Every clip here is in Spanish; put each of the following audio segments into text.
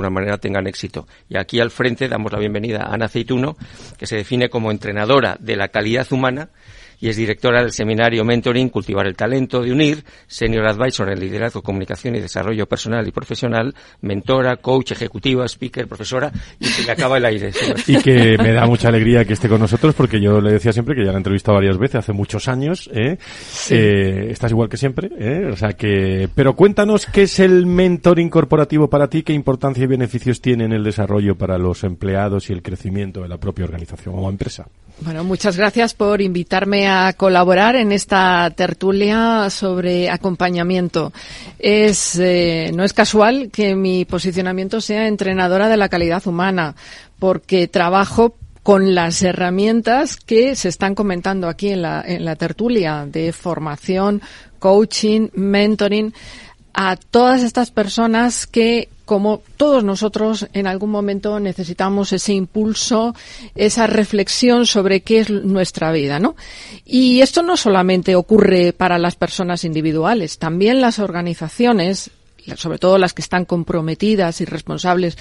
alguna manera tengan éxito. Y aquí al frente damos la bienvenida a Ana Aceituno, que se define como entrenadora de la calidad humana y es directora del seminario Mentoring, Cultivar el Talento de UNIR, Senior Advisor en Liderazgo, Comunicación y Desarrollo Personal y Profesional, mentora, coach, ejecutiva, speaker, profesora, y se le acaba el aire. Y que me da mucha alegría que esté con nosotros, porque yo le decía siempre que ya la he entrevistado varias veces, hace muchos años, sí. Estás igual que siempre, o sea que... Pero cuéntanos qué es el mentoring corporativo para ti, qué importancia y beneficios tiene en el desarrollo para los empleados y el crecimiento de la propia organización o empresa. Bueno, muchas gracias por invitarme a colaborar en esta tertulia sobre acompañamiento. No es casual que mi posicionamiento sea entrenadora de la calidad humana, porque trabajo con las herramientas que se están comentando aquí en la tertulia de formación, coaching, mentoring, a todas estas personas que, como todos nosotros, en algún momento necesitamos ese impulso, esa reflexión sobre qué es nuestra vida, ¿no? Y esto no solamente ocurre para las personas individuales, también las organizaciones, sobre todo las que están comprometidas y responsables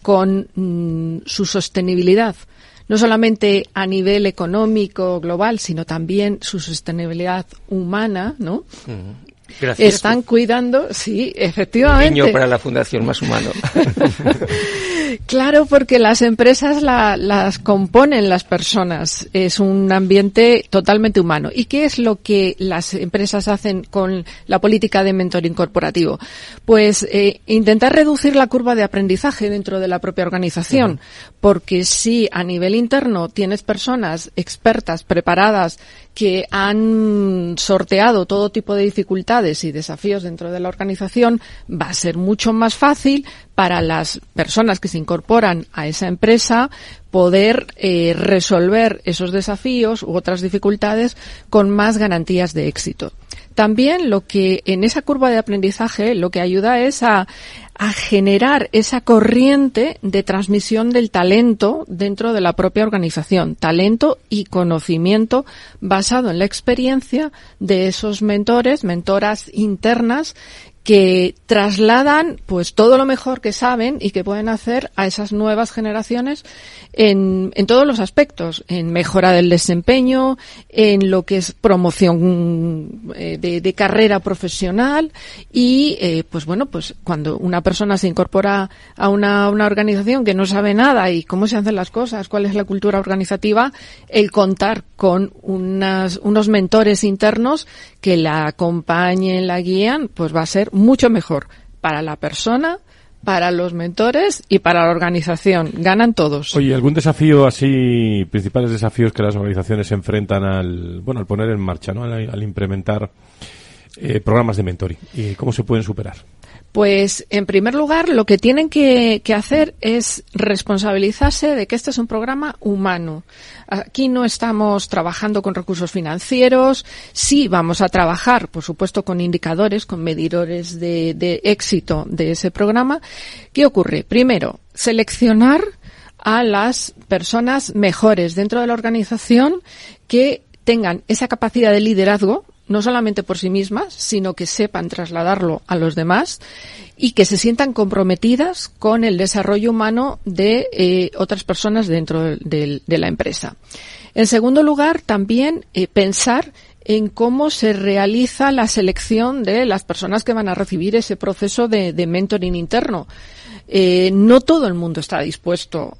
con su sostenibilidad, no solamente a nivel económico global, sino también su sostenibilidad humana, ¿no? Gracias. Están cuidando, sí, efectivamente. Un niño para la Fundación Más Humano. Claro, porque las empresas las componen las personas. Es un ambiente totalmente humano. ¿Y qué es lo que las empresas hacen con la política de mentoring corporativo? Pues intentar reducir la curva de aprendizaje dentro de la propia organización. Porque si a nivel interno tienes personas expertas, preparadas, que han sorteado todo tipo de dificultades y desafíos dentro de la organización, va a ser mucho más fácil para las personas que se incorporan a esa empresa poder resolver esos desafíos u otras dificultades con más garantías de éxito. También lo que en esa curva de aprendizaje lo que ayuda es a generar esa corriente de transmisión del talento dentro de la propia organización, talento y conocimiento basado en la experiencia de esos mentores, mentoras internas que trasladan pues todo lo mejor que saben y que pueden hacer a esas nuevas generaciones en todos los aspectos, en mejora del desempeño, en lo que es promoción de carrera profesional y pues cuando una persona se incorpora a una organización que no sabe nada y cómo se hacen las cosas, cuál es la cultura organizativa, el contar con unos mentores internos que la acompañen, la guían, pues va a ser mucho mejor para la persona, para los mentores y para la organización. Ganan todos. Oye, ¿algún desafío así, principales desafíos que las organizaciones se enfrentan al poner en marcha, ¿no? Al implementar programas de mentoring? ¿Y cómo se pueden superar? Pues, en primer lugar, lo que tienen que hacer es responsabilizarse de que este es un programa humano. Aquí no estamos trabajando con recursos financieros. Sí vamos a trabajar, por supuesto, con indicadores, con medidores de éxito de ese programa. ¿Qué ocurre? Primero, seleccionar a las personas mejores dentro de la organización que tengan esa capacidad de liderazgo, no solamente por sí mismas, sino que sepan trasladarlo a los demás y que se sientan comprometidas con el desarrollo humano de otras personas dentro de la empresa. En segundo lugar, también pensar en cómo se realiza la selección de las personas que van a recibir ese proceso de mentoring interno. No todo el mundo está dispuesto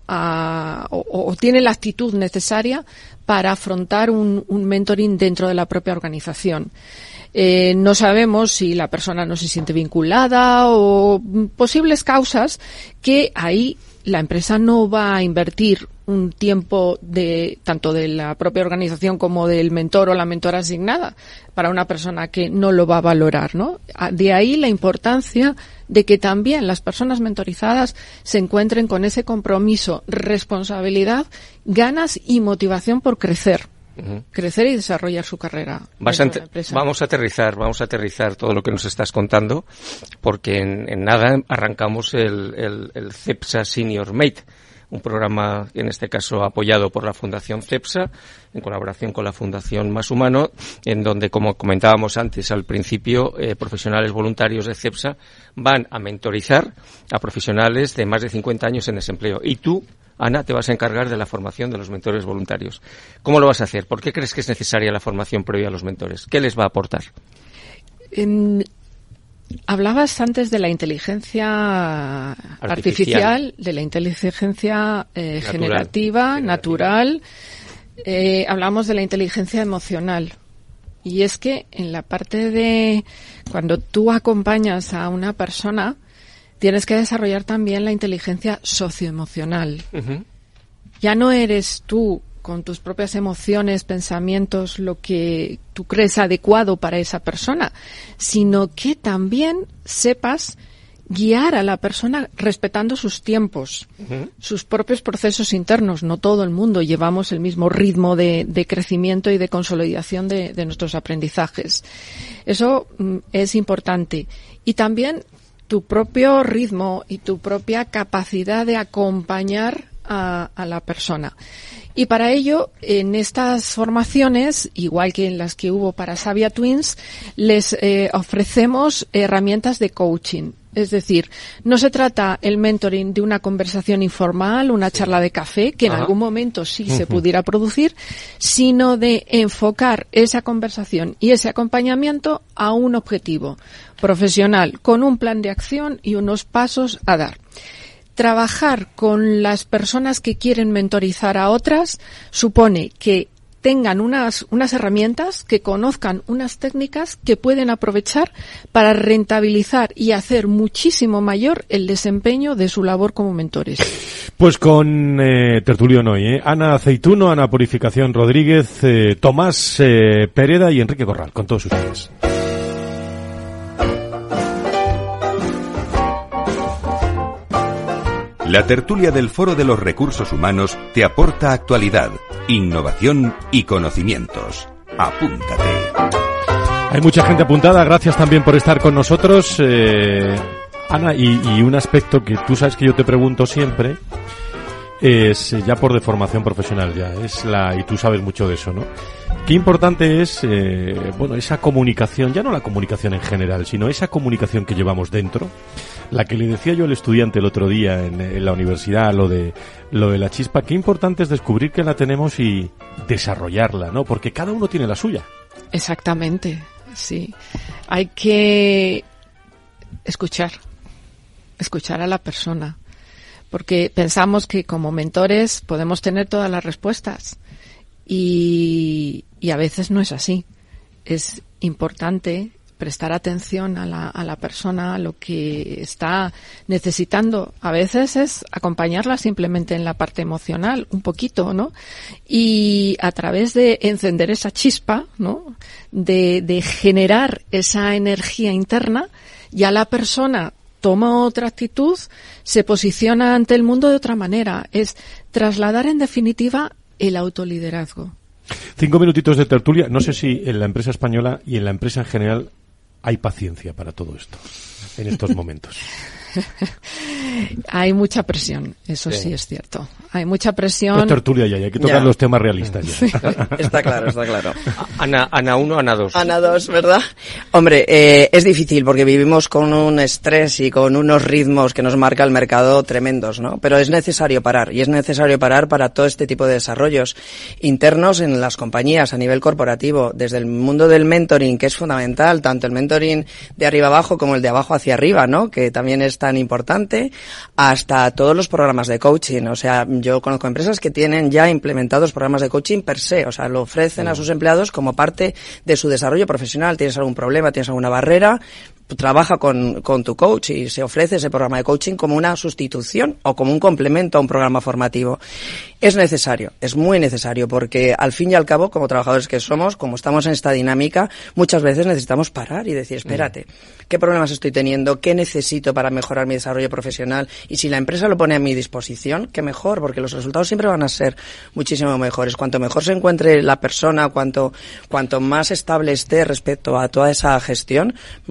o tiene la actitud necesaria para afrontar un mentoring dentro de la propia organización. No sabemos si la persona no se siente vinculada o posibles causas que ahí la empresa no va a invertir un tiempo tanto de la propia organización como del mentor o la mentora asignada para una persona que no lo va a valorar, ¿no? De ahí la importancia de que también las personas mentorizadas se encuentren con ese compromiso, responsabilidad, ganas y motivación por crecer. Crecer y desarrollar su carrera. Vamos a aterrizar todo lo que nos estás contando, porque en nada arrancamos el CEPSA Senior Mate, un programa en este caso apoyado por la Fundación CEPSA, en colaboración con la Fundación Más Humano, en donde, como comentábamos antes al principio, profesionales voluntarios de CEPSA van a mentorizar a profesionales de más de 50 años en desempleo. Y tú, Ana, te vas a encargar de la formación de los mentores voluntarios. ¿Cómo lo vas a hacer? ¿Por qué crees que es necesaria la formación previa a los mentores? ¿Qué les va a aportar? Hablabas antes de la inteligencia artificial, de la inteligencia generativa, natural. Hablamos de la inteligencia emocional. Y es que en la parte de cuando tú acompañas a una persona, tienes que desarrollar también la inteligencia socioemocional. Uh-huh. Ya no eres tú con tus propias emociones, pensamientos, lo que tú crees adecuado para esa persona, sino que también sepas guiar a la persona respetando sus tiempos, uh-huh, sus propios procesos internos. No todo el mundo llevamos el mismo ritmo de crecimiento y de consolidación de nuestros aprendizajes. Eso es importante. Y también tu propio ritmo y tu propia capacidad de acompañar a la persona. Y para ello, en estas formaciones, igual que en las que hubo para Savia Twins, les ofrecemos herramientas de coaching. Es decir, no se trata el mentoring de una conversación informal, una charla de café, que en algún momento sí se pudiera producir, sino de enfocar esa conversación y ese acompañamiento a un objetivo profesional, con un plan de acción y unos pasos a dar. Trabajar con las personas que quieren mentorizar a otras supone que tengan unas herramientas, que conozcan unas técnicas que pueden aprovechar para rentabilizar y hacer muchísimo mayor el desempeño de su labor como mentores. Pues con tertulión hoy, Ana Aceituno, Ana Purificación Rodríguez, Tomás Pereda y Enrique Corral, con todos ustedes. La tertulia del Foro de los Recursos Humanos te aporta actualidad, innovación y conocimientos. Apúntate. Hay mucha gente apuntada, gracias también por estar con nosotros. Ana, y un aspecto que tú sabes que yo te pregunto siempre es, ya por deformación profesional ya, y tú sabes mucho de eso, ¿no? Qué importante es, esa comunicación, ya no la comunicación en general, sino esa comunicación que llevamos dentro. La que le decía yo al estudiante el otro día en la universidad, lo de la chispa, qué importante es descubrir que la tenemos y desarrollarla, ¿no? Porque cada uno tiene la suya. Exactamente, sí. Hay que escuchar a la persona, porque pensamos que como mentores podemos tener todas las respuestas y a veces no es así. Es importante prestar atención a la persona, a lo que está necesitando. A veces es acompañarla simplemente en la parte emocional, un poquito, ¿no? Y a través de encender esa chispa, ¿no? De generar esa energía interna, ya la persona toma otra actitud, se posiciona ante el mundo de otra manera. Es trasladar, en definitiva, el autoliderazgo. 5 minutitos de tertulia. No sé si en la empresa española y en la empresa en general hay paciencia para todo esto en estos momentos. Hay mucha presión, eso sí es cierto. Hay mucha presión. Es tertulia ya, hay que tocar los temas realistas ya. Sí. Está claro. Ana 1, Ana 2. Ana 2, ¿verdad? Hombre, es difícil porque vivimos con un estrés y con unos ritmos que nos marca el mercado tremendos, ¿no? Pero es necesario parar, y es necesario parar para todo este tipo de desarrollos internos en las compañías a nivel corporativo, desde el mundo del mentoring, que es fundamental, tanto el mentoring de arriba abajo como el de abajo hacia arriba, ¿no? Que también es tan importante, hasta todos los programas de coaching. O sea, yo conozco empresas que tienen ya implementados programas de coaching per se, o sea, lo ofrecen a sus empleados como parte de su desarrollo profesional. Tienes algún problema, tienes alguna barrera, trabaja con tu coach y se ofrece ese programa de coaching como una sustitución o como un complemento a un programa formativo. Es necesario, es muy necesario, porque al fin y al cabo, como trabajadores que somos, como estamos en esta dinámica, muchas veces necesitamos parar y decir, espérate, ¿qué problemas estoy teniendo? ¿Qué necesito para mejorar mi desarrollo profesional? Y si la empresa lo pone a mi disposición, qué mejor, porque los resultados siempre van a ser muchísimo mejores. Cuanto mejor se encuentre la persona, cuanto más estable esté respecto a toda esa gestión, muchísimo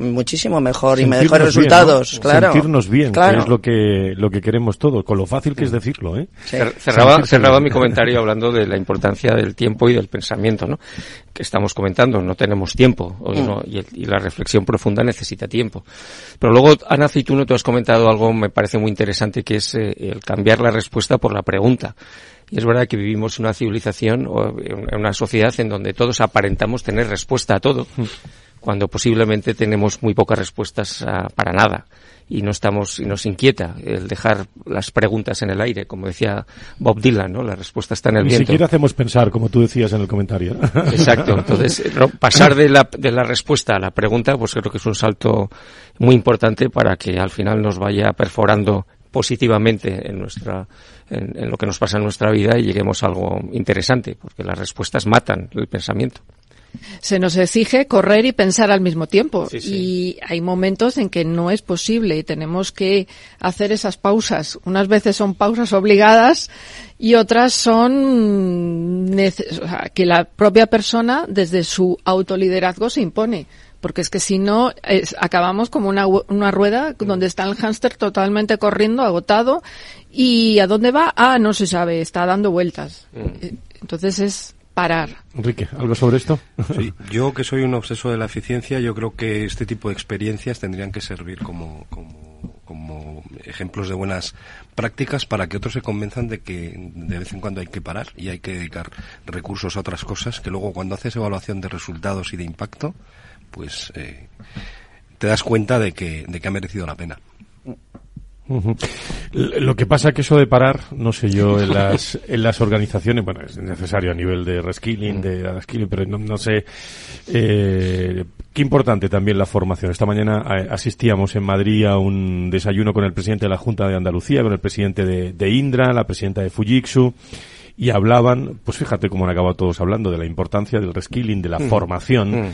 muchísimo mejor y sentirnos mejores resultados, bien, ¿no? claro. Sentirnos bien, claro. que es lo que queremos todos, con lo fácil que es decirlo, ¿eh? Sí. Cerraba mi comentario hablando de la importancia del tiempo y del pensamiento, ¿no? Que estamos comentando, no tenemos tiempo, y la reflexión profunda necesita tiempo. Pero luego, Ana Aceituno, tú has comentado algo, me parece muy interesante, que es el cambiar la respuesta por la pregunta. Y es verdad que vivimos una civilización o en una sociedad en donde todos aparentamos tener respuesta a todo, cuando posiblemente tenemos muy pocas respuestas para nada. Y nos inquieta el dejar las preguntas en el aire, como decía Bob Dylan, ¿no? La respuesta está en el viento. Ni siquiera hacemos pensar, como tú decías en el comentario. Exacto. Entonces, pasar de la respuesta a la pregunta, pues creo que es un salto muy importante para que al final nos vaya perforando positivamente en lo que nos pasa en nuestra vida y lleguemos a algo interesante, porque las respuestas matan el pensamiento. Se nos exige correr y pensar al mismo tiempo. Sí, sí. Y hay momentos en que no es posible y tenemos que hacer esas pausas. Unas veces son pausas obligadas y otras son que la propia persona desde su autoliderazgo se impone. Porque es que si no, acabamos como una rueda donde está el hámster totalmente corriendo, agotado. ¿Y a dónde va? No se sabe, está dando vueltas. Entonces es parar. Enrique, ¿algo sobre esto? Sí, yo que soy un obseso de la eficiencia, yo creo que este tipo de experiencias tendrían que servir como ejemplos de buenas prácticas para que otros se convenzan de que de vez en cuando hay que parar y hay que dedicar recursos a otras cosas, que luego cuando haces evaluación de resultados y de impacto, pues te das cuenta de que ha merecido la pena. Uh-huh. Lo que pasa que eso de parar, no sé yo, en las organizaciones, bueno, es necesario a nivel de reskilling, de upskilling, pero no sé, qué importante también la formación. Esta mañana asistíamos en Madrid a un desayuno con el presidente de la Junta de Andalucía, con el presidente de Indra, la presidenta de Fujitsu, y hablaban, pues fíjate cómo han acabado todos hablando de la importancia del reskilling, de la formación,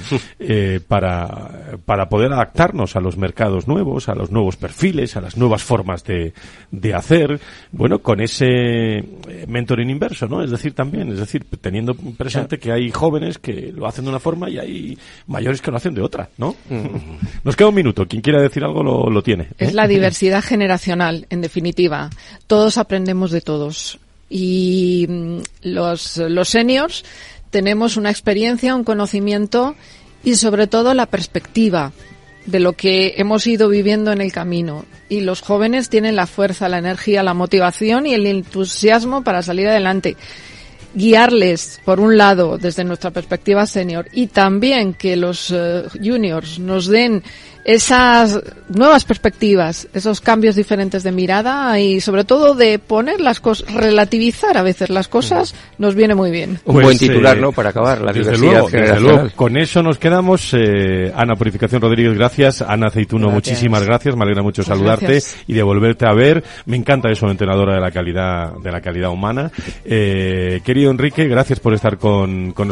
para poder adaptarnos a los mercados nuevos, a los nuevos perfiles, a las nuevas formas de hacer, bueno, con ese mentoring inverso, ¿no? Es decir, teniendo presente que hay jóvenes que lo hacen de una forma y hay mayores que lo hacen de otra, ¿no? Nos queda un minuto. Quien quiera decir algo lo tiene. Es la diversidad generacional, en definitiva. Todos aprendemos de todos. Y los seniors tenemos una experiencia, un conocimiento y sobre todo la perspectiva de lo que hemos ido viviendo en el camino. Y los jóvenes tienen la fuerza, la energía, la motivación y el entusiasmo para salir adelante. Guiarles, por un lado, desde nuestra perspectiva senior, y también que los juniors nos den esas nuevas perspectivas, esos cambios diferentes de mirada y sobre todo de poner las cosas, relativizar a veces las cosas, nos viene muy bien. Un buen titular, ¿no? Para acabar, la diversidad generacional. Desde luego, con eso nos quedamos. Ana Purificación Rodríguez, gracias. Ana Aceituno, muchísimas gracias. Me alegra mucho saludarte gracias. Y de volverte a ver. Me encanta eso, entrenadora de la calidad humana. Querido Enrique, gracias por estar con nosotros.